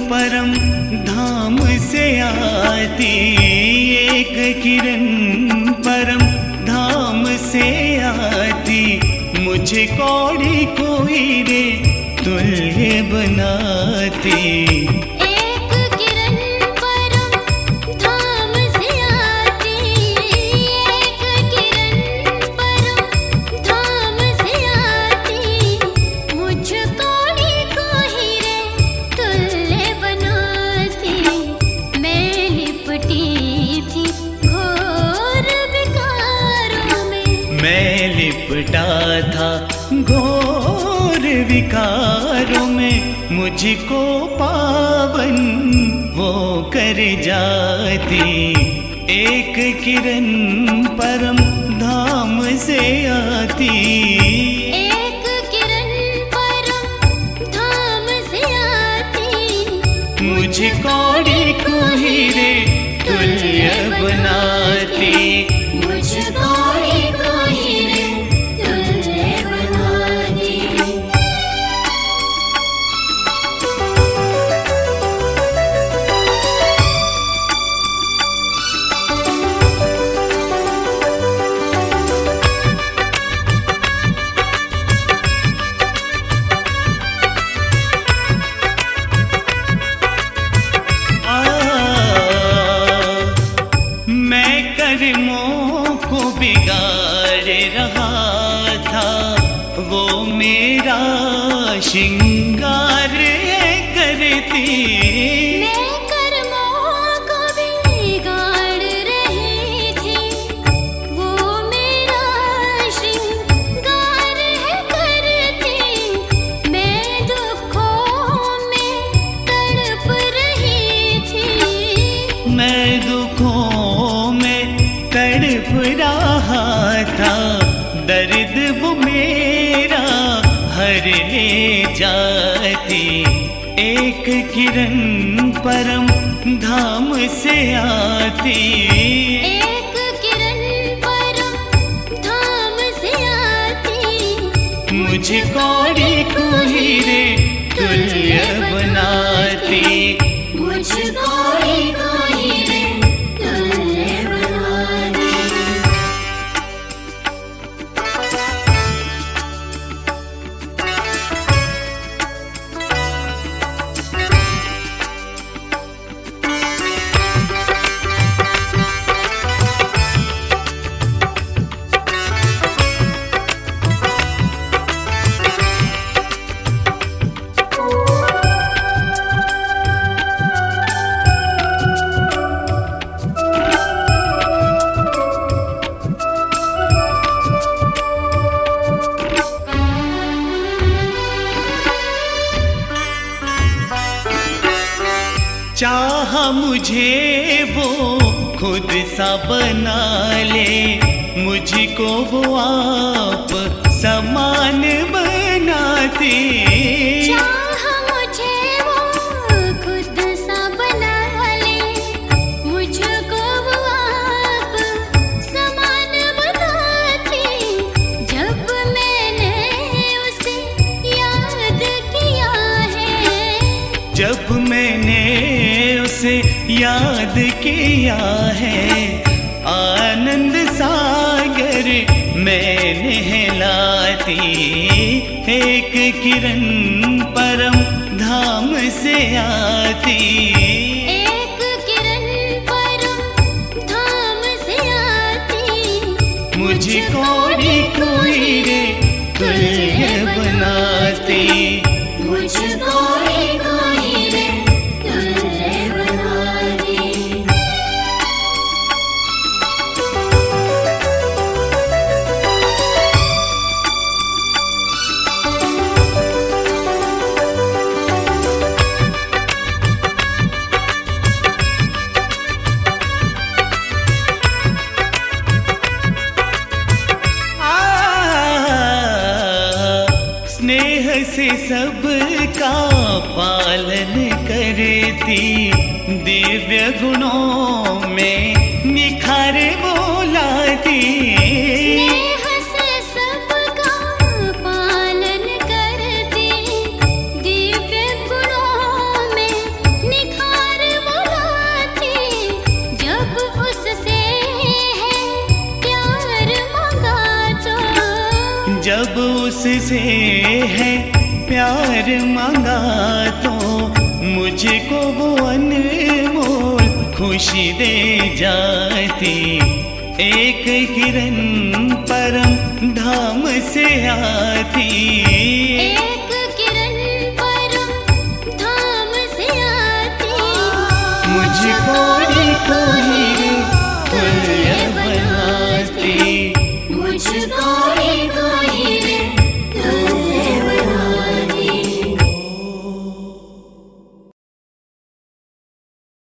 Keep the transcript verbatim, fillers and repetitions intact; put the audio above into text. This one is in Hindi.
परम धाम से आती, एक किरण परम धाम से आती, मुझे कौड़ी कोई रे तुल्य बनाती। एक किरण परम धाम से आती, एक किरण परम धाम से आती, मुझ कौड़ी कोई रे तुल्य बनाती। मैं लिपटी थी घोर विकारों में, मैं लिपटा था घोर विकारों में, मुझको पावन वो कर जाती। एक किरण परम धाम से आती, एक किरण परम धाम से आती, मुझे कौड़ी कोई रे तुल्य बनाती। मुझ कौड़ी कोई रे तुल्य बनाती। मैं कर्मों को बिगाड़ रहा था, वो मेरा श्रृंगार करती। मैं कर्मों को बिगाड़ रही थी, वो मेरा श्रृंगार करती। मैं दुखों में तड़प रही थी, मैं दुखों में तड़प रहा था, दर्द वो मेरा हर ले जाती। एक किरण परम धाम से आती, एक किरण परम धाम से आती, मुझे कौड़ी कोई रे तुल्य बनाती। मुझ कौड़ी कोई रे तुल्य बनाती। चाहा मुझे वो खुद सा बना ले, मुझको वो आप समान बनाते। चाह मुझे वो खुद सा बना ले, मुझको वो आप समान बनाती। जब मैंने उसे याद किया है, जब मैंने उसे याद किया है, आनंद सागर मैं नहलाती। एक किरण परम धाम से आती, एक किरण परम धाम से आती, मुझे कौड़ी कोई रे तुल्य बनाती। मुझ कौड़ी कोई रे तुल्य बनाती। स्नेह से सबका पालन करती, दिव्य गुणों में निखार वो लाती। स्नेह से सबका पालन करती, दिव्य गुणों में जब उससे है प्यार मांगा तो मुझको वो अनमोल खुशी दे जाती। एक किरण परम धाम से आती, एक किरण परम धाम से आती। मुझको देखो ही तुल्य बनाती। मुझको एक